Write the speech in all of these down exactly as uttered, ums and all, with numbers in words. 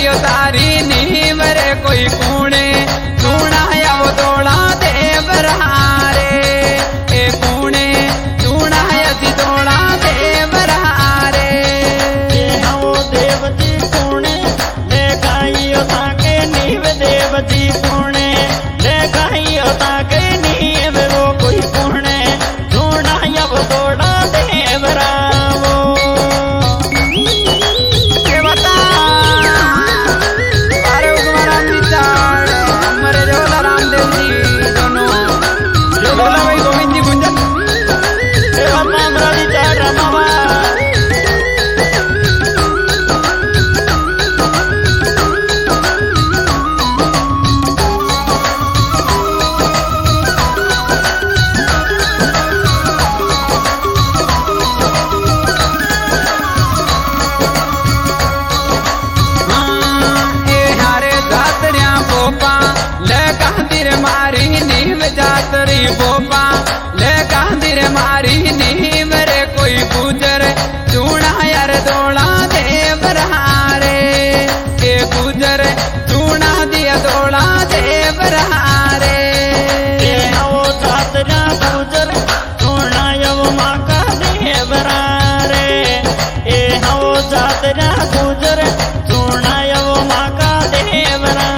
लगायो तारी नीम रे कोई कूणे चूणाया वो दौड़ा देवरा रे ए कूणे चूणाया सी दौड़ा देवरा रे वो देवती कूणे लगायो ताके नीम देवती कूणे लगायो ताके नीम वो कोई कूणे चूणाया वो दौड़ा देवरा वो मारी नीम जातरी बोपा ले गांधीर मारी नीम रे कोई गुजर चूड़ा यार दौड़ा देवरा रे ए गुजर चूड़ा दिया दौड़ा देवरा रे वो जातरा गुजर चूड़ा यव माका देवरा रे ए वो जातरा गुजर चूड़ा यव माका देवरा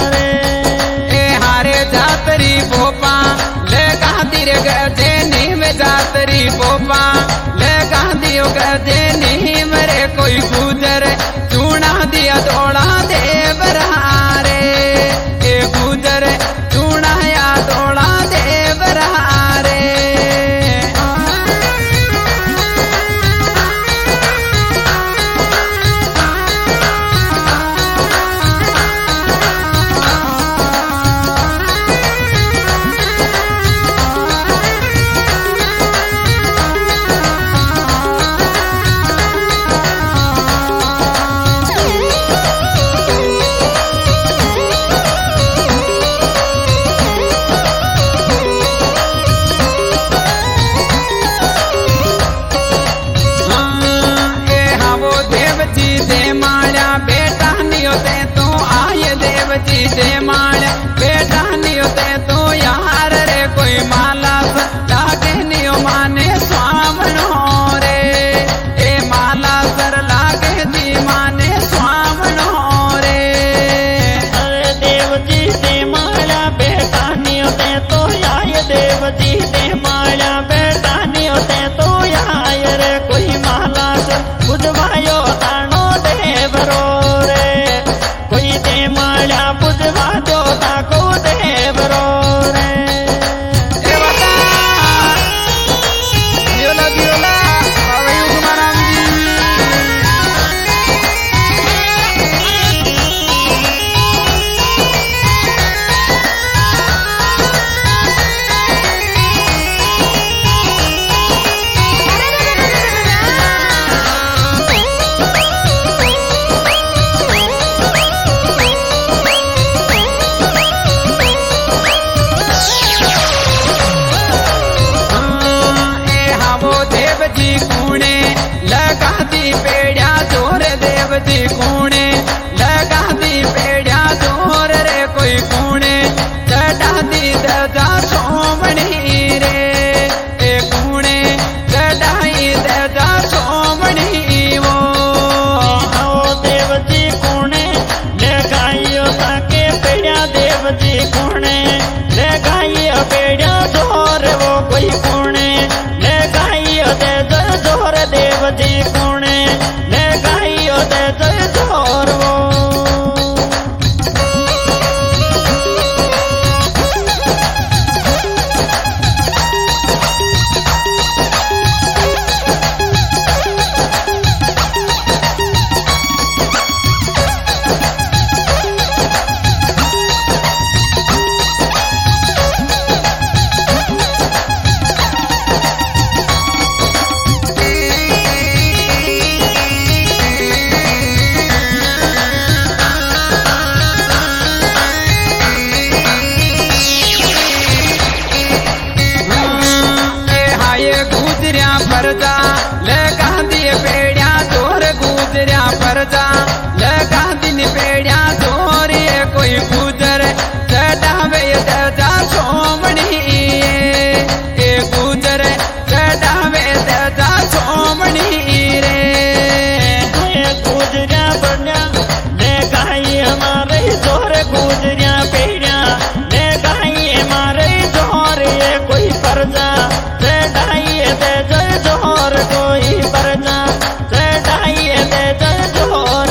जातरी बोपा ले गांधी रे गजे नीम जातरी बोपा ले गांधी गजे नीम रे कोई गुजर चूड़ा दिया दौड़ा देवरा रे ए गुजर चूड़ा या दौड़ा देवरा रे बेटा नियो ते तू आये देवती दे माया बेटा नियो ते तू यार रे कोई माला लागे नियो माने स्वामनो रे ए माला सर लागे दी माने स्वामनो रे अरे देवती दे माया बेटा नियो ते तो आये देवती दे माया बेटा नियो ते तो आये रे कोई माला बुझवायो तानो देवरो रे कोई दे माया बुझवा दो ताको जोर गुजरिया पेड़िया ले गाइए मारे जोर ये कोई परजा से डाइए दे जय जोर कोई परजा से डाइए दे जय जोर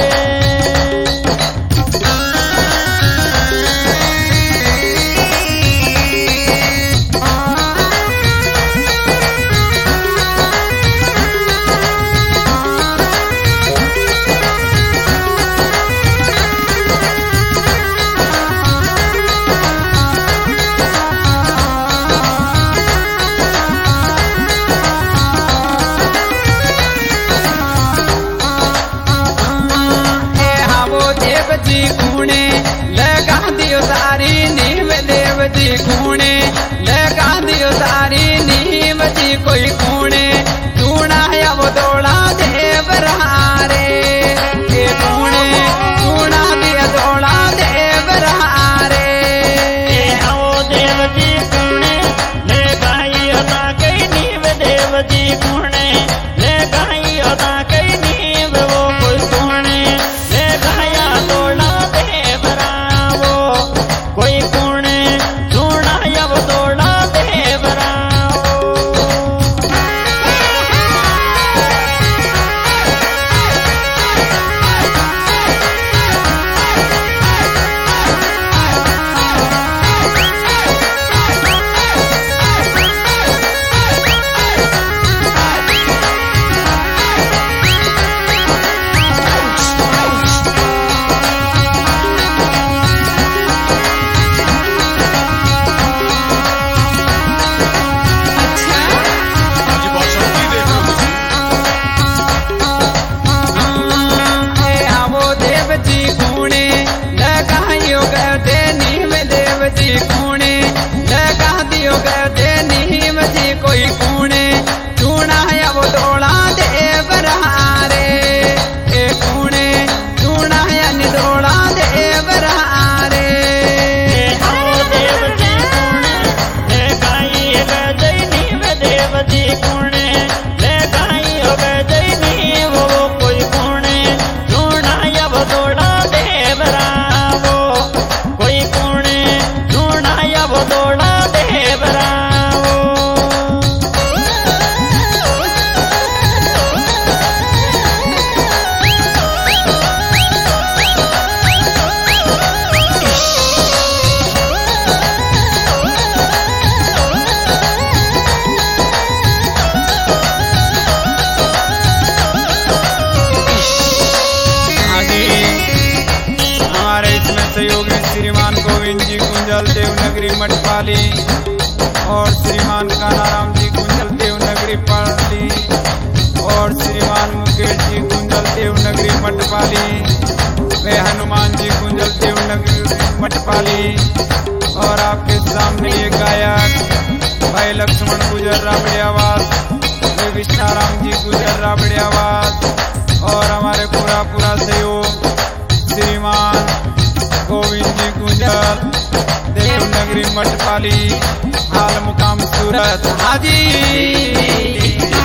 जी खूणे लगा दियो सारी नीम देव जी खूणे लगा दियो सारी नीम जी कोई खूणे चूड़ा या वो दौड़ा देव रहारे ये खूणे चूड़ा दिया दौड़ा देव रहारे आओ देव जी खूणे ले गाई होता कई नीम देव जी खूणे ले गाई होता कई नीम वो कोई खूणे ले गाया दौड़ा देव रावो कोई खूणे चूड़ा या वो दौड़ा देव रावो जी खूणे लगा दियो गदे नीम जी कोई खूणे चूड़ा या वो दौड़ा देव रहारे ए खूणे चूड़ा या नि दौड़ा देव रहारे आओ देव जी खूणे ले गाई गदे नीम देव जी खूणे ले गाई गदे नीम वो कोई खूणे चूड़ा या वो दौड़ा देव रावो कोई खूणे या वो दौड़ा देव रावो हमारे इसमें सहयोगी श्रीमान गोविंद जी कुंजल देवनगरी मठपाली और श्रीमान कानाराम जी कुंजल देवनगरी पाली और श्रीमान मुकेश जी कुंजल देवनगरी मठपाली वे हनुमान जी कुंजल देवनगरी मठपाली और आपके सामने ये गायक भाई लक्ष्मण गुजर राबड़ियावास वे विष्णाराम जी गुजर राबड़ियावास और हमारे पूरा पूरा सहयोग श्रीमान गोविंद जी गुंजर देवनगरी मठपाली हाल मुकाम सूरत हाजी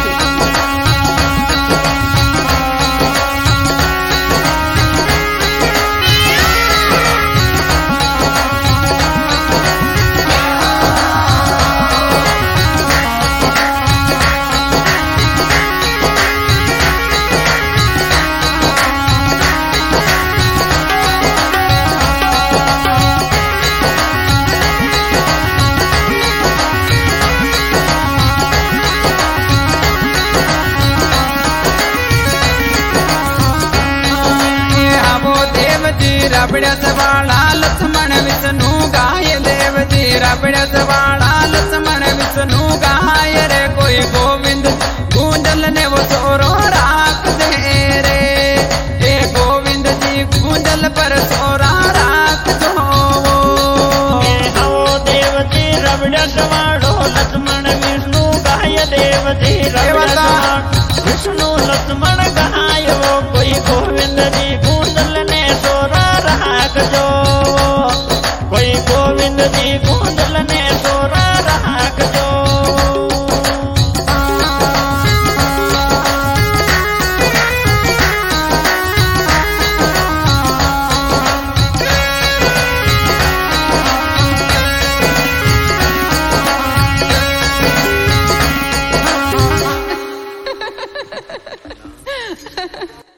रबड़स वाला लक्ष्मण विष्णु गाय देव जी रबड़स वाला लक्ष्मण विष्णु गाय रे कोई गोविंद गुंजल ने वो सोरो राख दे रे हे गोविंद जी गुंजल पर सोरा राख दो आओ देव जी रबड़स वालो लक्ष्मण विष्णु गाय देव जी रबड़स विष्णु लक्ष्मण गाय वो कोई गोविंद जी गुंजल ने सोरा राख जो कोई गोविंद जी गुंजल ने सोरा राख जो है।